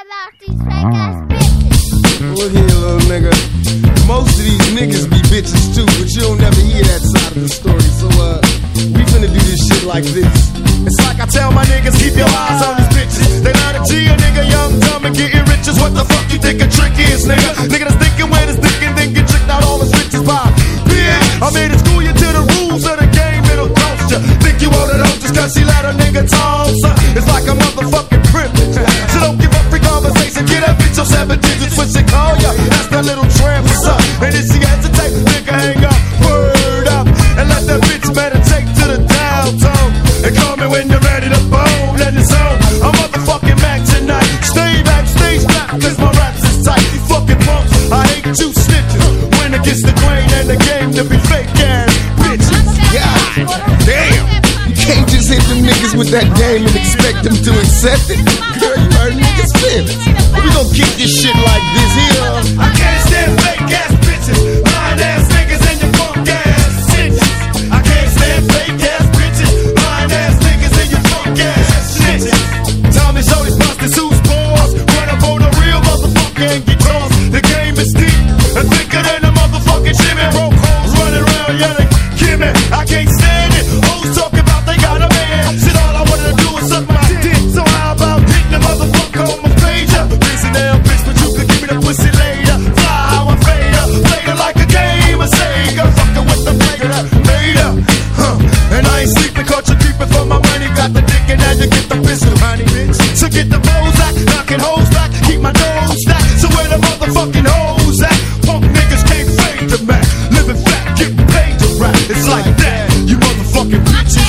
about these fake ass bitches. Look here, little nigga. Most of these niggas be bitches too, but you don't never hear that side of the story. So, we finna do this shit like this. It's like I tell my niggas, keep your eyes on these bitches. They love to G a nigga, young, dumb, and getting riches. What the fuck you think a trick is, nigga? Nigga that's thinking with his thinking, then get tricked out all his bitches by. Bitch, I'm here to school you to the rules of the game, it'll cost ya. Think you wanna know just cause she let a nigga talk, son? It's like a motherfucking privilege. So don't give up free conversation, get that bitch your 7 digits when she call ya. That's that little tramp, what's up? And if she hesitate, nigga hang up, word up, and let that bitch meditate to the downtown. And call me when you're ready to bone and it's on. I'm motherfucking Mac tonight. Stay backstage back, cause my raps is tight. You fucking punks, I hate you snitches. When it gets the grain and the game to be fake ass bitches. God damn. You can't just hit them niggas with that game and expect them to accept it. Girl, you hurt niggas' feelings. We gon' keep this shit like this here. I can't stand fake ass bitches, lying ass niggas and your punk ass snitches. I can't stand fake ass bitches, lying ass niggas and your punk ass snitches. Tommy show these busted suits balls, run up on a real motherfucker and get tossed. The game is deep and thicker than a motherfucking Jimmy. Broke hoes running around yelling, Kimmy. I can't stand it. Hoes talking about they got a man. Shit, all I wanted to do was suck my dick. So how about hitting the motherfucker on my pager? Busy damn bitch, but you could give me the pussy later. Fly how I fade her, played her like a game of Sega. Fucking with the player that made her. And I ain't sleeping, caught you creeping for my money. Got the dick and now you get the pistol, honey, bitch. So get the Bozak, knocking hoes back, keep my nose stacked. So where the motherfucking hoes at? Punk niggas can't fade the Mac. Living fat, getting paid to rap. It's like that, you motherfucking bitches.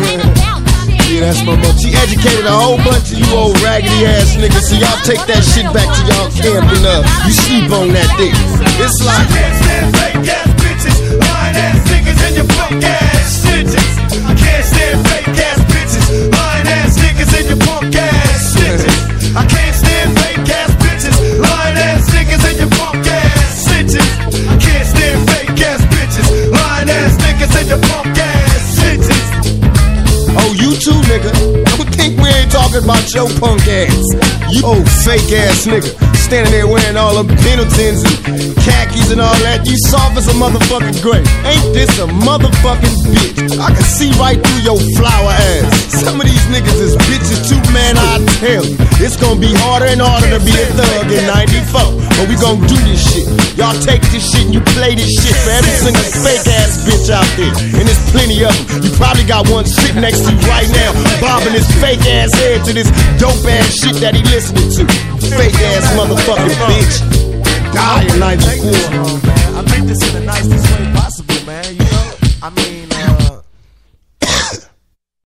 Yeah, that's my mom. She educated a whole bunch of you old raggedy ass niggas. So y'all take that shit back to y'all camping up. You sleep on that dick. It's like I can't stand fake ass bitches, lying ass niggas and your punk ass snitches. I can't stand fake ass bitches, lying ass niggas and your punk ass snitches. I can't stand fake ass bitches, lying ass niggas and your punk ass snitches. I can't stand fake ass bitches, lying ass niggas and your punk ass snitches. Oh, you too, nigga. Don't think we ain't talking about your punk ass. You old fake ass nigga, standing there wearing all them Pendletons and khakis and all that. You soft as a motherfucking grape. Ain't this a motherfucking bitch? I can see right through your flower ass. Some of these niggas is bitches too, man, I tell you. It's gonna be harder and harder to be a thug in 94. But we gonna do this shit. Y'all take this shit and you play this shit for every single fake ass bitch out there. And there's plenty of them. You probably got one sitting next to you right now, bobbing his fake ass head to this dope ass shit that he listening to. Fake ass motherfucking bitch. Die in 94. I make this in the nicest way possible, man. You know, I mean,